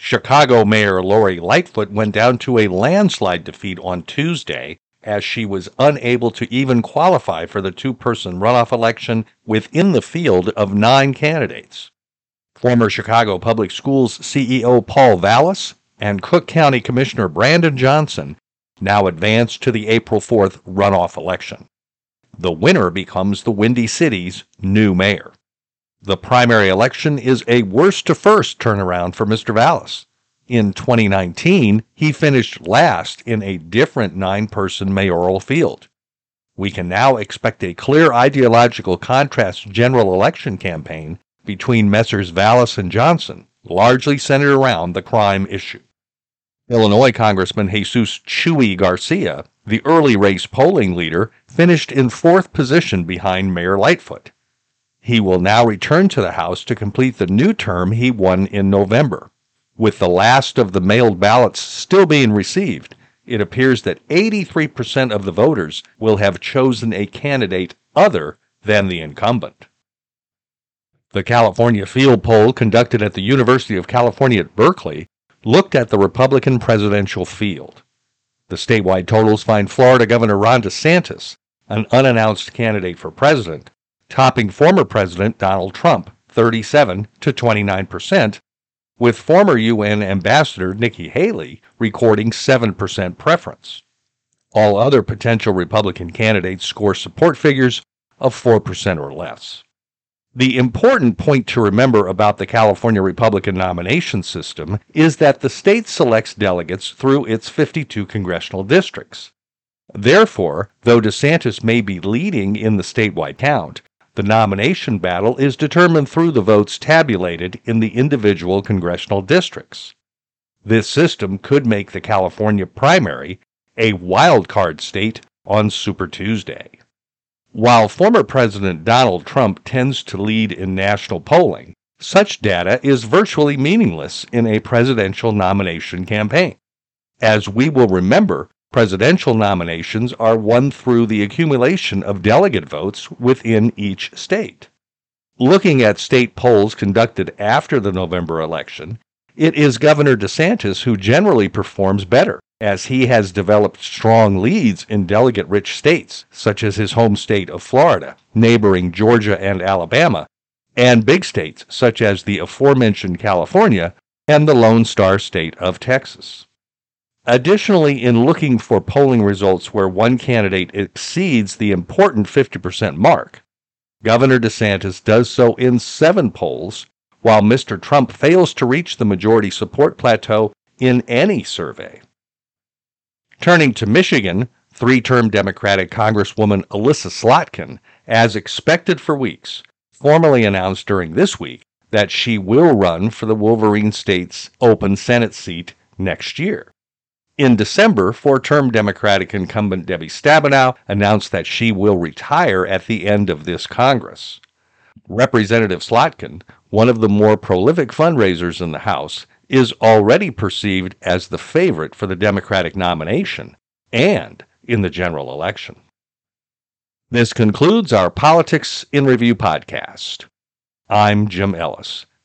Chicago Mayor Lori Lightfoot went down to a landslide defeat on Tuesday as she was unable to even qualify for the two-person runoff election within the field of 9 candidates. Former Chicago Public Schools CEO Paul Vallas and Cook County Commissioner Brandon Johnson now advance to the April 4th runoff election. The winner becomes the Windy City's new mayor. The primary election is a worst-to-first turnaround for Mr. Vallas. In 2019, he finished last in a different 9-person mayoral field. We can now expect a clear ideological contrast general election campaign between Messrs. Vallas and Johnson, largely centered around the crime issue. Illinois Congressman Jesus Chuy Garcia, the early race polling leader, finished in 4th position behind Mayor Lightfoot. He will now return to the House to complete the new term he won in November. With the last of the mailed ballots still being received, it appears that 83% of the voters will have chosen a candidate other than the incumbent. The California field poll conducted at the University of California at Berkeley looked at the Republican presidential field. The statewide totals find Florida Governor Ron DeSantis, an unannounced candidate for president, topping former President Donald Trump 37 to 29%, with former UN Ambassador Nikki Haley recording 7% preference. All other potential Republican candidates score support figures of 4% or less. The important point to remember about the California Republican nomination system is that the state selects delegates through its 52 congressional districts. Therefore, though DeSantis may be leading in the statewide count, the nomination battle is determined through the votes tabulated in the individual congressional districts. This system could make the California primary a wild card state on Super Tuesday. While former President Donald Trump tends to lead in national polling, such data is virtually meaningless in a presidential nomination campaign. As we will remember, presidential nominations are won through the accumulation of delegate votes within each state. Looking at state polls conducted after the November election, it is Governor DeSantis who generally performs better, as he has developed strong leads in delegate-rich states, such as his home state of Florida, neighboring Georgia and Alabama, and big states such as the aforementioned California and the Lone Star State of Texas. Additionally, in looking for polling results where one candidate exceeds the important 50% mark, Governor DeSantis does so in 7 polls, while Mr. Trump fails to reach the majority support plateau in any survey. Turning to Michigan, 3-term Democratic Congresswoman Elissa Slotkin, as expected for weeks, formally announced during this week that she will run for the Wolverine State's open Senate seat next year. In December, 4-term Democratic incumbent Debbie Stabenow announced that she will retire at the end of this Congress. Representative Slotkin, one of the more prolific fundraisers in the House, is already perceived as the favorite for the Democratic nomination and in the general election. This concludes our Politics in Review podcast. I'm Jim Ellis.